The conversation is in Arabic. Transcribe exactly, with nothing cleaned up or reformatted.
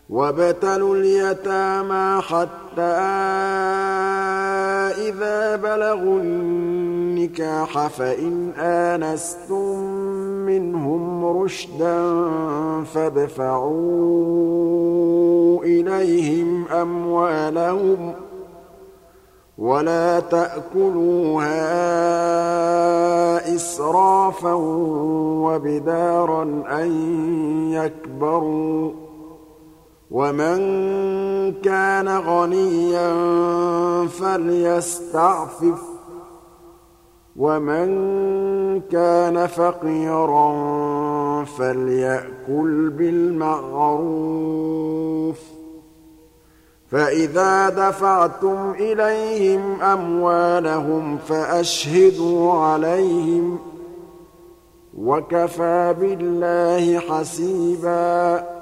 وَابْتَلُوا الْيَتَامَىٰ حَتَّىٰ إِذَا بَلَغُوا النِّكَاحَ فَإِنْ آنَسْتُم مِّنْهُمْ رُشْدًا فَادْفَعُوا إِلَيْهِمْ أَمْوَالَهُمْ ۖ وَلَا تَأْكُلُوهَا إِسْرَافًا وَبِدَارًا أَن يَكْبَرُوا ۚ وَمَن كَانَ غَنِيًّا فَلْيَسْتَعْفِفْ ۖ وَمَن كَانَ فَقِيرًا فَلْيَأْكُلْ بِالْمَعْرُوفِ ۚ فَإِذَا دَفَعْتُمْ إِلَيْهِمْ أَمْوَالَهُمْ فَأَشْهِدُوا عَلَيْهِمْ ۚ وَكَفَىٰ بِاللَّهِ حَسِيبًا.